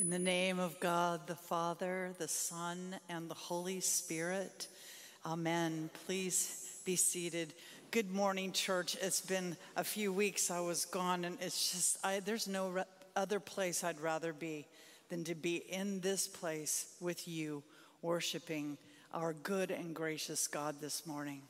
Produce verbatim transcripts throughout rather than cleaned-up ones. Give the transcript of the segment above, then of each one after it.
In the name of God, the Father, the Son, and the Holy Spirit, amen. Please be seated. Good morning, church. It's been a few weeks I was gone, and it's just, I, there's no re- other place I'd rather be than to be in this place with you, worshiping our good and gracious God this morning.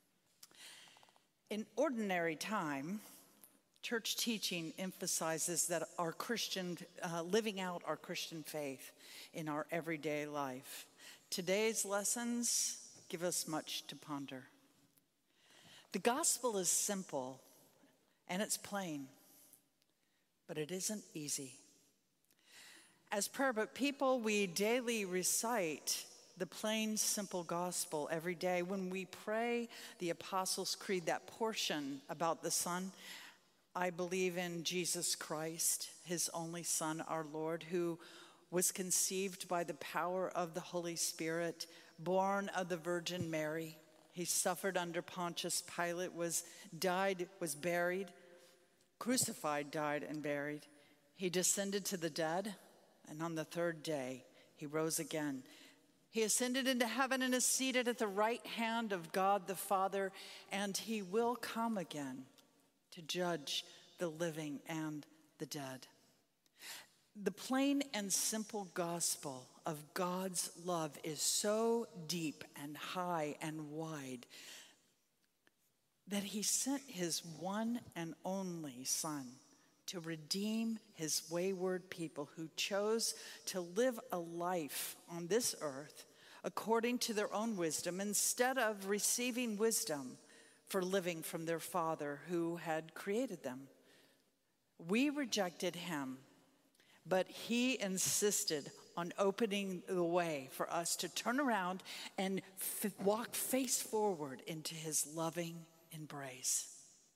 In ordinary time, church teaching emphasizes that our Christian, uh, living out our Christian faith in our everyday life. Today's lessons give us much to ponder. The gospel is simple and it's plain, but it isn't easy. As prayer book people, we daily recite the plain, simple gospel every day. When we pray the Apostles' Creed, that portion about the Son, I believe in Jesus Christ, his only Son, our Lord, who was conceived by the power of the Holy Spirit, born of the Virgin Mary. He suffered under Pontius Pilate, was died, was buried, crucified, died, and buried. He descended to the dead, and on the third day, he rose again. He ascended into heaven and is seated at the right hand of God the Father, and he will come again to judge the living and the dead. The plain and simple gospel of God's love is so deep and high and wide that he sent his one and only Son to redeem his wayward people who chose to live a life on this earth according to their own wisdom instead of receiving wisdom for living from their Father who had created them. We rejected him, but he insisted on opening the way for us to turn around and f- walk face forward into his loving embrace.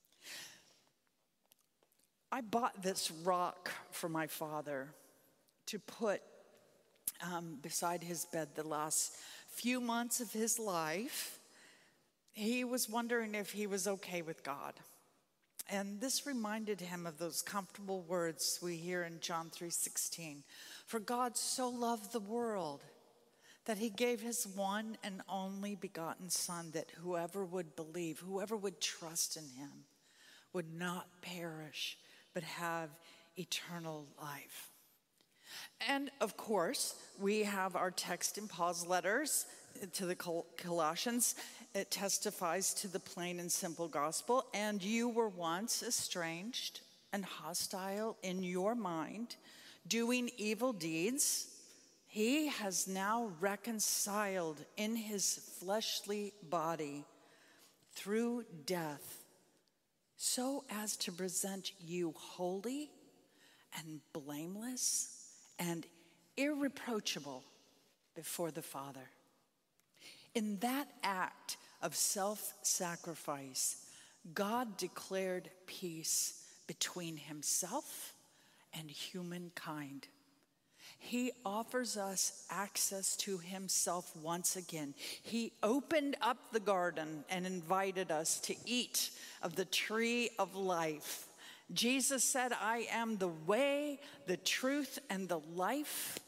I bought this rock for my father to put um, beside his bed the last few months of his life. He was wondering if he was okay with God. And this reminded him of those comfortable words we hear in John three sixteen. For God so loved the world that he gave his one and only begotten Son, that whoever would believe, whoever would trust in him, would not perish, but have eternal life. And of course, we have our text in Paul's letters to the Col- Colossians. It testifies to the plain and simple gospel. And you were once estranged and hostile in your mind, doing evil deeds. He has now reconciled in his fleshly body through death, so as to present you holy and blameless and irreproachable before the Father. In that act of self-sacrifice, God declared peace between himself and humankind. He offers us access to himself once again. He opened up the garden and invited us to eat of the tree of life. Jesus said, I am the way, the truth, and the life.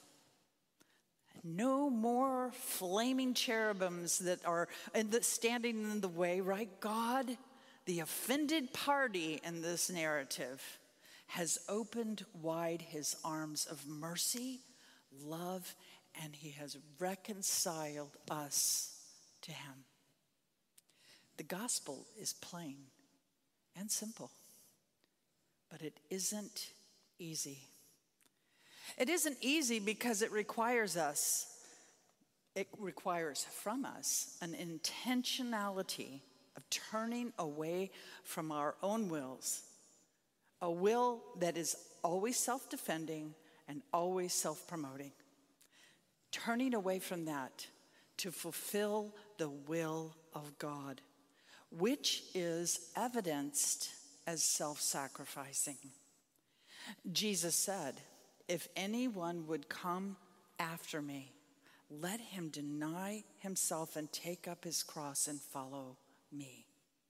No more flaming cherubims that are standing in the way, right? God, the offended party in this narrative, has opened wide his arms of mercy, love, and he has reconciled us to him. The gospel is plain and simple, but it isn't easy. It isn't easy because it requires us, it requires from us an intentionality of turning away from our own wills, a will that is always self-defending and always self-promoting. Turning away from that to fulfill the will of God, which is evidenced as self-sacrificing. Jesus said, if anyone would come after me, let him deny himself and take up his cross and follow me.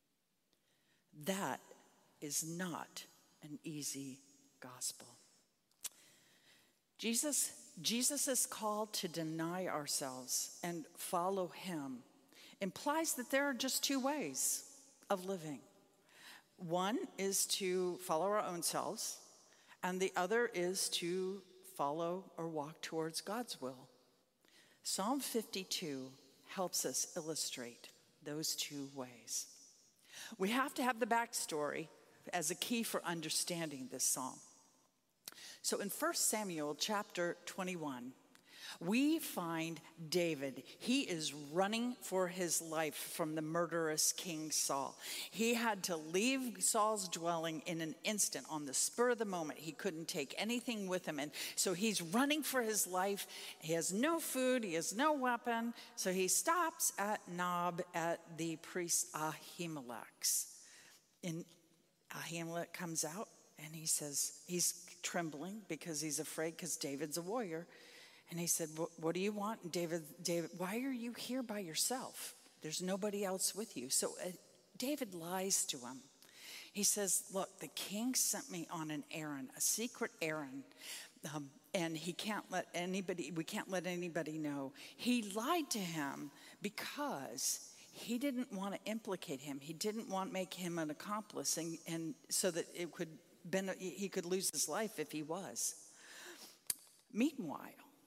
That is not an easy gospel. Jesus, Jesus' call to deny ourselves and follow him implies that there are just two ways of living. One is to follow our own selves, and the other is to follow or walk towards God's will. Psalm fifty-two helps us illustrate those two ways. We have to have the backstory as a key for understanding this psalm. So in First Samuel chapter twenty-one, we find David. He is running for his life from the murderous King Saul. He had to leave Saul's dwelling in an instant, on the spur of the moment. He couldn't take anything with him. And so he's running for his life. He has no food. He has no weapon. So he stops at Nob at the priest Ahimelech's. And Ahimelech comes out and he says, he's trembling because he's afraid because David's a warrior. And he said, what do you want? And David, David, why are you here by yourself? There's nobody else with you. So uh, David lies to him. He says, look, the king sent me on an errand, a secret errand. Um, and he can't let anybody, we can't let anybody know. He lied to him because he didn't want to implicate him. He didn't want to make him an accomplice, and, and so that it could, he could lose his life if he was. Meanwhile,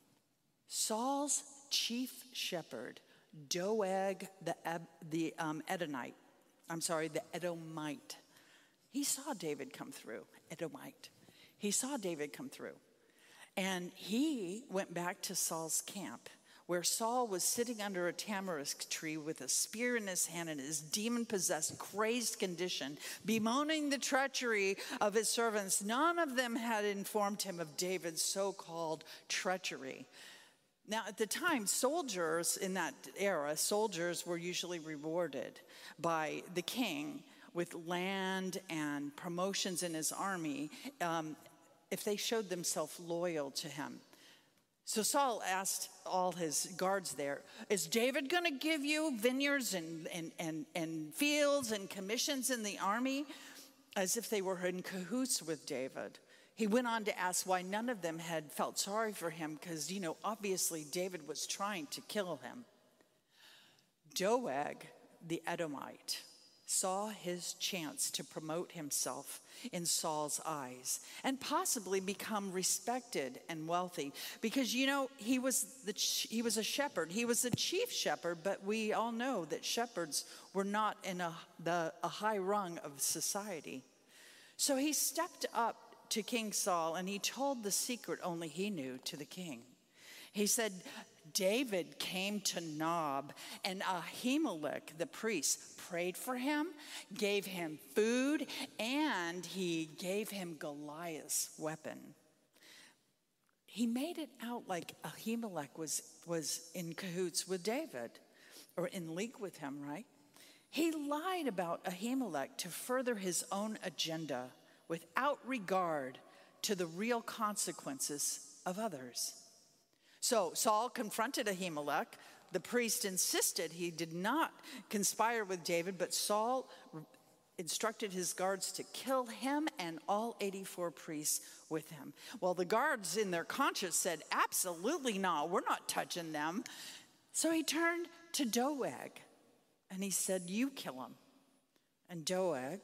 Saul's chief shepherd, Doeg the, the um, Edomite, I'm sorry, the Edomite, he saw David come through, Edomite. He saw David come through. And he went back to Saul's camp, where Saul was sitting under a tamarisk tree with a spear in his hand in his demon-possessed, crazed condition, bemoaning the treachery of his servants. None of them had informed him of David's so-called treachery. Now, at the time, soldiers in that era, soldiers were usually rewarded by the king with land and promotions in his army um, if they showed themselves loyal to him. So Saul asked all his guards there, is David going to give you vineyards and, and, and, and fields and commissions in the army? As if they were in cahoots with David. He went on to ask why none of them had felt sorry for him because, you know, obviously David was trying to kill him. Doeg, the Edomite, saw his chance to promote himself in Saul's eyes and possibly become respected and wealthy because, you know, he was the he was a shepherd. He was the chief shepherd, but we all know that shepherds were not in a, the, a high rung of society. So he stepped up to King Saul and he told the secret only he knew to the king. He said, David came to Nob, and Ahimelech, the priest, prayed for him, gave him food, and he gave him Goliath's weapon. He made it out like Ahimelech was, was in cahoots with David, or in league with him, right? He lied about Ahimelech to further his own agenda without regard to the real consequences of others. So Saul confronted Ahimelech. The priest insisted he did not conspire with David, but Saul instructed his guards to kill him and all eighty-four priests with him. Well, the guards in their conscience said, absolutely not, we're not touching them. So he turned to Doeg and he said, you kill him. And Doeg,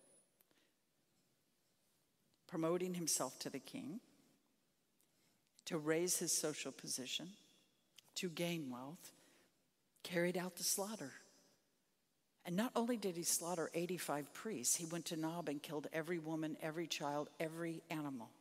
promoting himself to the king, to raise his social position, to gain wealth, carried out the slaughter. And not only did he slaughter eighty-five priests, he went to Nob and killed every woman, every child, every animal.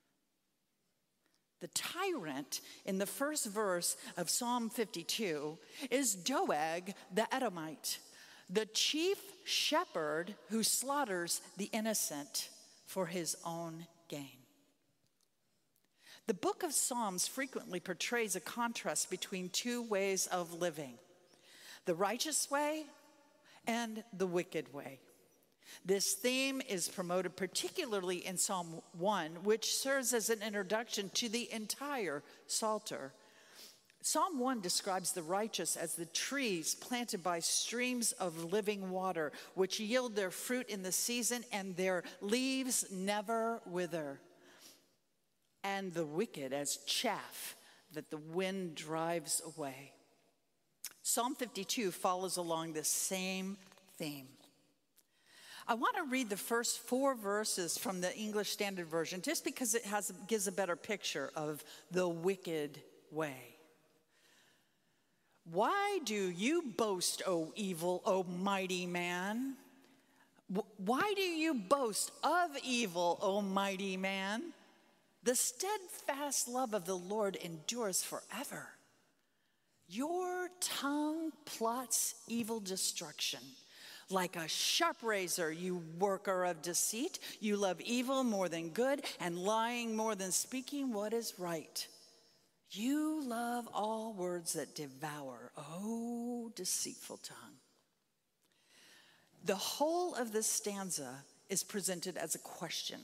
The tyrant in the first verse of Psalm fifty-two is Doeg the Edomite, the chief shepherd who slaughters the innocent for his own gain. The book of Psalms frequently portrays a contrast between two ways of living, the righteous way and the wicked way. This theme is promoted particularly in Psalm one, which serves as an introduction to the entire Psalter. Psalm one describes the righteous as the trees planted by streams of living water, which yield their fruit in the season and their leaves never wither. and the wicked as chaff that the wind drives away. Psalm fifty-two follows along this same theme. I want to read the first four verses from the English Standard Version just because it has, gives a better picture of the wicked way. Why do you boast, O evil, O mighty man? Why do you boast of evil, O mighty man? The steadfast love of the Lord endures forever. Your tongue plots evil destruction. Like a sharp razor, you worker of deceit, you love evil more than good, and lying more than speaking what is right. You love all words that devour, oh, deceitful tongue. The whole of this stanza is presented as a question.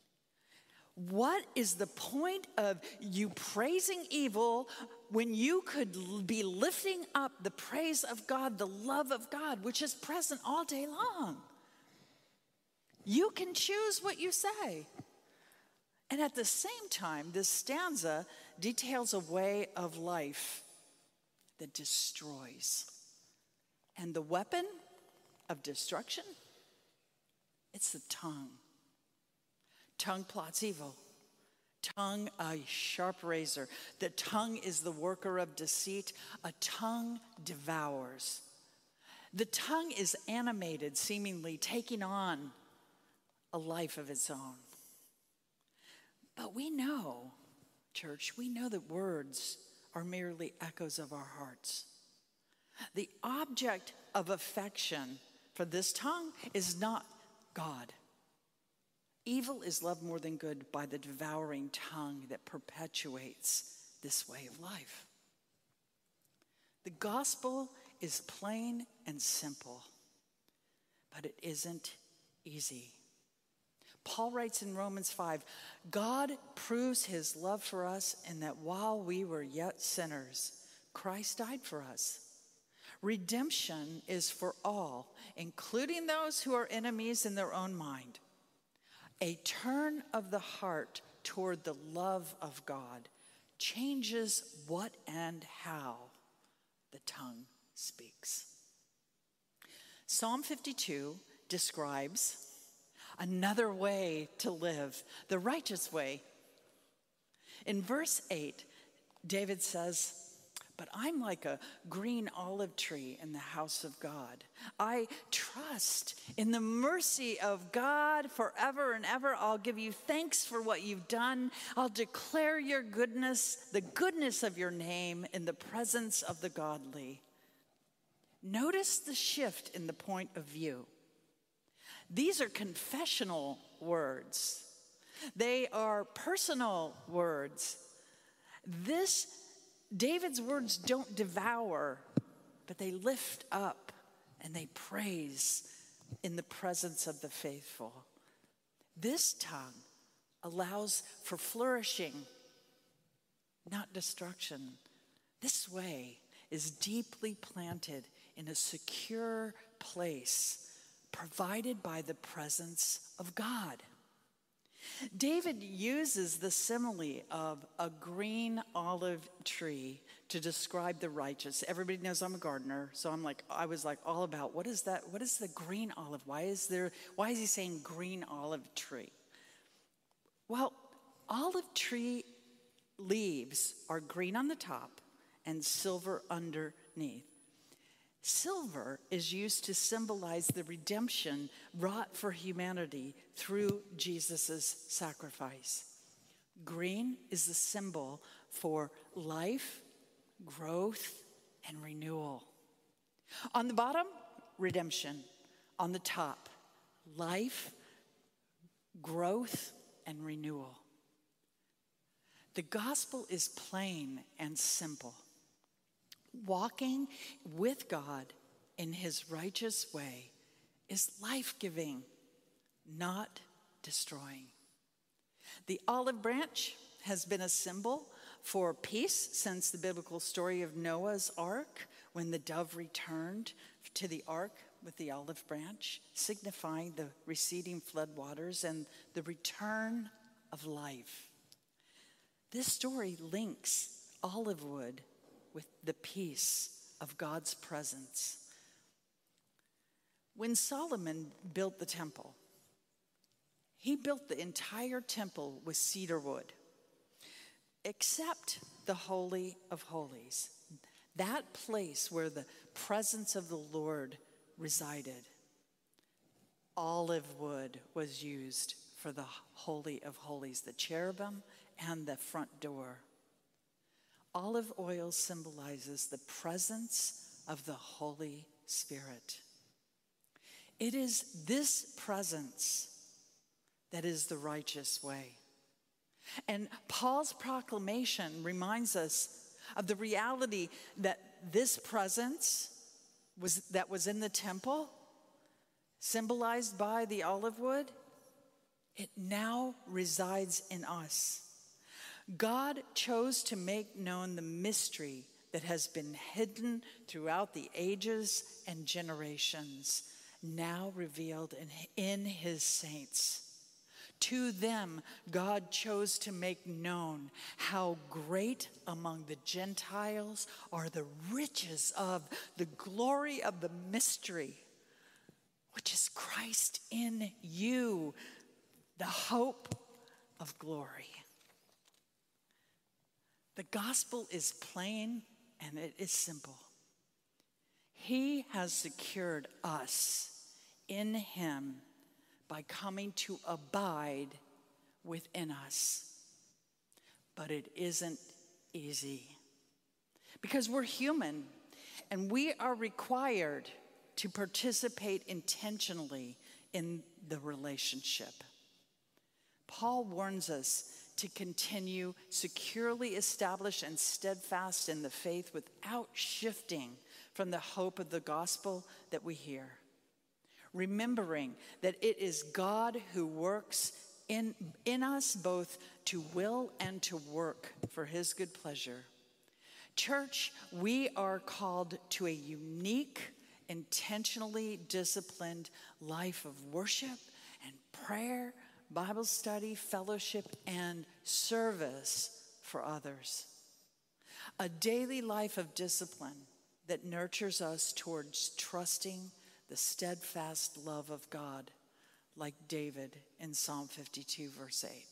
What is the point of you praising evil when you could be lifting up the praise of God, the love of God, which is present all day long? You can choose what you say. And at the same time, this stanza details a way of life that destroys. And the weapon of destruction, it's the tongue. Tongue plots evil. Tongue a sharp razor. The tongue is the worker of deceit. A tongue devours. The tongue is animated, seemingly taking on a life of its own. But we know, church, we know that words are merely echoes of our hearts. The object of affection for this tongue is not God. Evil is loved more than good by the devouring tongue that perpetuates this way of life. The gospel is plain and simple, but it isn't easy. Paul writes in Romans five, God proves his love for us in that while we were yet sinners, Christ died for us. Redemption is for all, including those who are enemies in their own mind. A turn of the heart toward the love of God changes what and how the tongue speaks. Psalm fifty-two describes another way to live, the righteous way. In verse eight, David says, but I'm like a green olive tree in the house of God. I trust in the mercy of God forever and ever. I'll give you thanks for what you've done. I'll declare your goodness, the goodness of your name in the presence of the godly. Notice the shift in the point of view. These are confessional words. They are personal words. This David's words don't devour, but they lift up and they praise in the presence of the faithful. This tongue allows for flourishing, not destruction. This way is deeply planted in a secure place provided by the presence of God. David uses the simile of a green olive tree to describe the righteous. Everybody knows I'm a gardener, so I'm like, I was like all about what is that? What is the green olive? Why is there? Why is he saying green olive tree? Well, olive tree leaves are green on the top and silver underneath. Silver is used to symbolize the redemption wrought for humanity through Jesus' sacrifice. Green is the symbol for life, growth, and renewal. On the bottom, redemption. On the top, life, growth, and renewal. The gospel is plain and simple. Walking with God in his righteous way is life-giving, not destroying. The olive branch has been a symbol for peace since the biblical story of Noah's ark, when the dove returned to the ark with the olive branch, signifying the receding flood waters and the return of life. This story links olive wood with the peace of God's presence. When Solomon built the temple, he built the entire temple with cedar wood, except the Holy of Holies, that place where the presence of the Lord resided. Olive wood was used for the Holy of Holies, the cherubim and the front door. Olive oil symbolizes the presence of the Holy Spirit. It is this presence that is the righteous way. And Paul's proclamation reminds us of the reality that this presence was that was in the temple, symbolized by the olive wood, it now resides in us. God chose to make known the mystery that has been hidden throughout the ages and generations, now revealed in, in his saints. To them, God chose to make known how great among the Gentiles are the riches of the glory of the mystery, which is Christ in you, the hope of glory. The gospel is plain and it is simple. He has secured us in him by coming to abide within us. But it isn't easy because we're human and we are required to participate intentionally in the relationship. Paul warns us to continue securely established and steadfast in the faith without shifting from the hope of the gospel that we hear. Remembering that it is God who works in, in us both to will and to work for his good pleasure. Church, we are called to a unique, intentionally disciplined life of worship and prayer, Bible study, fellowship, and service for others. A daily life of discipline that nurtures us towards trusting the steadfast love of God, like David in Psalm fifty-two, verse eight.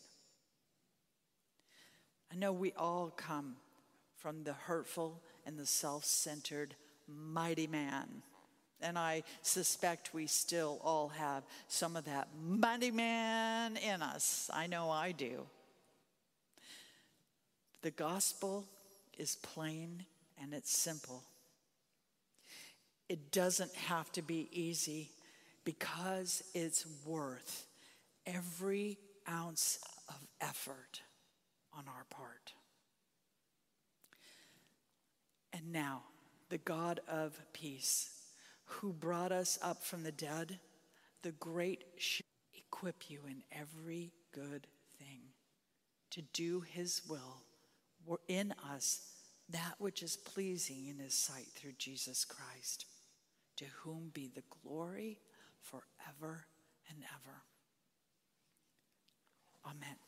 I know we all come from the hurtful and the self-centered mighty man. And I suspect we still all have some of that mighty man in us. I know I do. The gospel is plain and it's simple. It doesn't have to be easy because it's worth every ounce of effort on our part. And now, the God of peace, who brought us up from the dead, the great should equip you in every good thing to do his will in us, that which is pleasing in his sight through Jesus Christ, to whom be the glory forever and ever. Amen.